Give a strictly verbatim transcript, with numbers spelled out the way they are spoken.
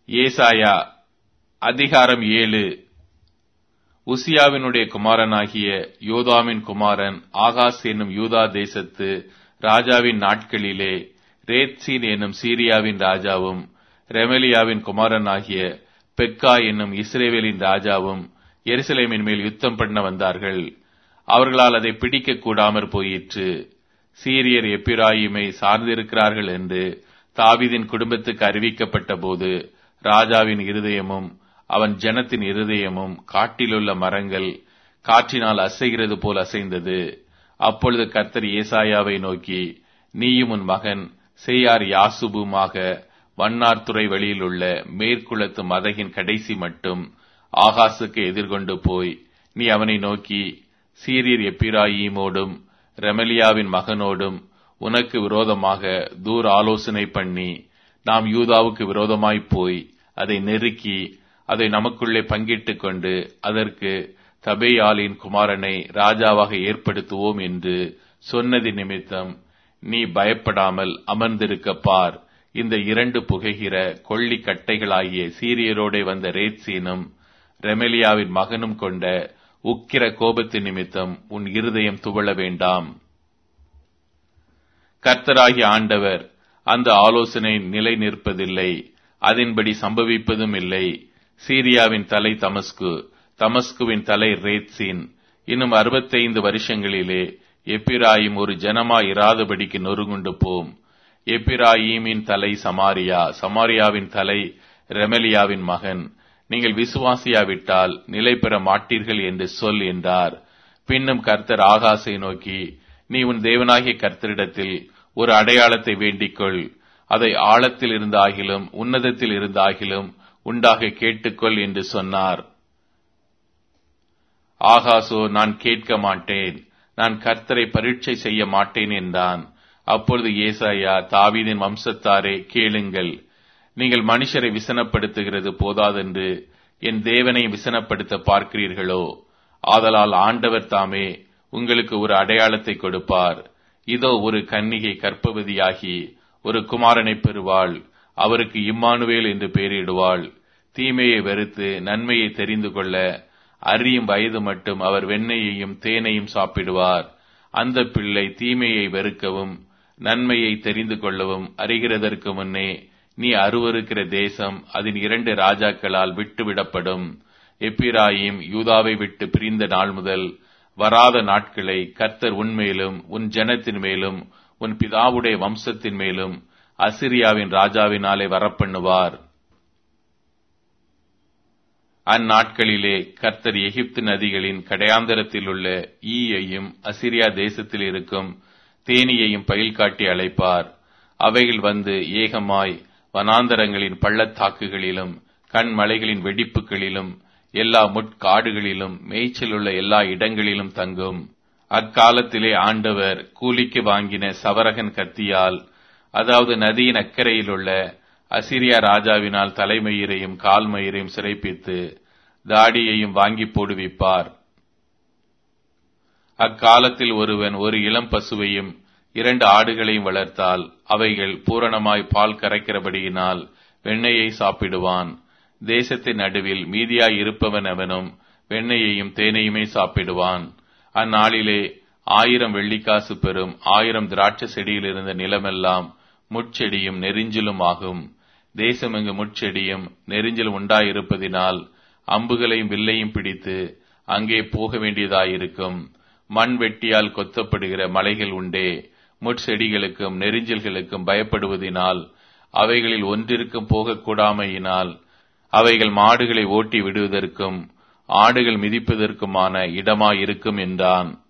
ஏசாயா அதிகாரம் ஏழு. உசியாவினுடைய குமாரனாகிய யோதாமின் குமாரன் ஆகாஸ் என்னும் யூதா தேசத்து ராஜாவின் நாட்களிலே ரேத்சீன் என்னும் சீரியாவின் ராஜாவும் ரெமலியாவின் குமாரனாகிய பெக்கா என்னும் இஸ்ரேவேலின் ராஜாவும் எருசலேமின் மேல் யுத்தம் பண்ண வந்தார்கள். அவர்களால் அதை பிடிக்க கூடாமற் போயிற்று. சீரியர் எப்பிராயிமை சார்ந்திருக்கிறார்கள் என்று தாவீதின் குடும்பத்துக்கு அறிவிக்கப்பட்ட போது ராஜாவின் இருதயமும் அவன் ஜனத்தின் இருதயமும் காட்டிலுள்ள மரங்கள் காற்றினால் அசைகிறது போல் அசைந்தது. அப்பொழுது கர்த்தர் ஏசாயாவை நோக்கி, நீயும் உன் மகன் சேயார் யாசுபுமாக வண்ணார்துறை வழியிலுள்ள மேற்குளத்து மதகின் கடைசி மட்டும் ஆகாசுக்கு எதிர்கொண்டு போய் நீ அவனை நோக்கி, சீரியர் எப்பிராயீமோடும் ரெமலியாவின் மகனோடும் உனக்கு விரோதமாக தூர் ஆலோசனை பண்ணி நாம் யூதாவுக்கு விரோதமாய்ப் போய் அதை நெருக்கி அதை நமக்குள்ளே பங்கிட்டுக் கொண்டு அதற்கு தபேயாலின் குமாரனை ராஜாவாக ஏற்படுத்துவோம் என்று சொன்னதி நிமித்தம் நீ பயப்படாமல் அமர்ந்திருக்க பார். இந்த இரண்டு புகைகிற கொள்ளி கட்டைகளாகிய சீரியரோடே வந்த ரேத்சீனும் ரெமலியாவின் மகனும் கொண்ட உக்கிர கோபத்தின் நிமித்தம் உன் இருதயம் துவள வேண்டாம். கர்த்தராகிய ஆண்டவர் அந்த ஆலோசனை நிலை நிற்பதில்லை, அதன்படி சம்பவிப்பதும் இல்லை. சீரியாவின் தலை தமஸ்கு, தமஸ்குவின் தலை ரேத்சீன். இன்னும் அறுபத்தைந்து வருஷங்களிலே எப்பிராயிம் ஒரு ஜனமாய் இராதபடிக்கு நொறுங்குண்டு போம். எப்பிராயீமின் தலை சமாரியா, சமாரியாவின் தலை ரெமலியாவின் மகன். நீங்கள் விசுவாசியாவிட்டால் நிலை பெற மாட்டீர்கள் என்று சொல் என்றார். பின்னும் கர்த்தர் ஆகாசை நோக்கி, நீ உன் தேவனாகிய கர்த்தரிடத்தில் ஒரு அடையாளத்தை வேண்டிக்கொள், அதை ஆழத்தில் இருந்தாகிலும் உன்னதத்தில் இருந்தாகிலும் உண்டாக கேட்டுக்கொள் என்று சொன்னார். ஆகாசோ, நான் கேட்க மாட்டேன், நான் கர்த்தரை பரீட்சை செய்ய மாட்டேன் என்றான். அப்பொழுது ஏசாயா, தாவீதின் வம்சத்தாரே கேளுங்கள், நீங்கள் மனுஷரை விசனப்படுத்துகிறது போதாதென்று என் தேவனை விசனப்படுத்த பார்க்கிறீர்களோ? ஆதலால் ஆண்டவர் தாமே உங்களுக்கு ஒரு அடையாளத்தை கொடுப்பார். இதோ, ஒரு கன்னிகை கர்ப்பவதியாகி ஒரு குமாரனை பெறுவாள், அவருக்கு இம்மானுவேல் என்று பெயரிடுவாள். தீமையை வெறுத்து நன்மையை தெரிந்து கொள்ள அறியும் வயது மட்டும் அவர் வெண்ணெயையும் தேனையும் சாப்பிடுவார். அந்த பிள்ளை தீமையை வெறுக்கவும் நன்மையை தெரிந்து கொள்ளவும் அறிகிறதற்கு முன்னே நீ அருவருக்கிற தேசம் அதன் இரண்டு ராஜாக்களால் விட்டுவிடப்படும். எப்பிராயிம் யூதாவை விட்டு பிரிந்த நாள் முதல் வராத நாட்களை கர்த்தர் உன்மேலும் உன் ஜனத்தின் மேலும் உன் பிதாவுடைய வம்சத்தின் மேலும் அசிரியாவின் ராஜாவினாலே வரப்பண்ணுவார். அந்நாட்களிலே கர்த்தர் எகிப்து நதிகளின் கடையாந்தரத்தில் உள்ள ஈயையும் அசிரியா தேசத்தில் இருக்கும் தேனியையும் பயில் காட்டி அழைப்பார். அவைகள் வந்து ஏகமாய் வனாந்தரங்களின் பள்ளத்தாக்குகளிலும் கண்மலைகளின் வெடிப்புகளிலும் எல்லா முட்காடுகளிலும் மேய்ச்சலுள்ள எல்லா இடங்களிலும் தங்கும். அக்காலத்திலே ஆண்டவர் கூலிக்கு வாங்கின சவரகன் கத்தியால், அதாவது நதியின் அக்கறையிலுள்ள அசிரியா ராஜாவினால் தலைமயிரையும் கால்மயிரையும் சிறைப்பித்து தாடியையும் வாங்கி போடுவிப்பார். அக்காலத்தில் ஒருவன் ஒரு இளம் பசுவையும் இரண்டு ஆடுகளையும் வளர்த்தால் அவைகள் பூரணமாய் பால் கரைக்கிறபடியினால் வெண்ணெயை சாப்பிடுவான். தேசத்தின் நடுவில் மீதியாய் இருப்பவன் அவனும் வெண்ணெயையும் தேனையுமே சாப்பிடுவான். அந்நாளிலே ஆயிரம் வெள்ளிக்காசு பெறும் ஆயிரம் திராட்சை செடியில் இருந்த நிலமெல்லாம் முட்செடியும் நெரிஞ்சிலும் ஆகும். தேசமெங்கு முட்செடியும் நெரிஞ்சிலும் உண்டாயிருப்பதினால் அம்புகளையும் வில்லையும் பிடித்து அங்கே போக வேண்டியதாயிருக்கும். மண் வெட்டியால் கொத்தப்படுகிற மலைகள் உண்டே, முட்செடிகளுக்கும் நெரிஞ்சல்களுக்கும் பயப்படுவதினால் அவைகளில் ஒன்றிற்கும் போகக்கூடாமையினால் அவைகள் மாடுகளை ஓட்டி விடுவதற்கும் ஆடுகள் மிதிப்பதற்குமான இடமாயிருக்கும் என்றான்.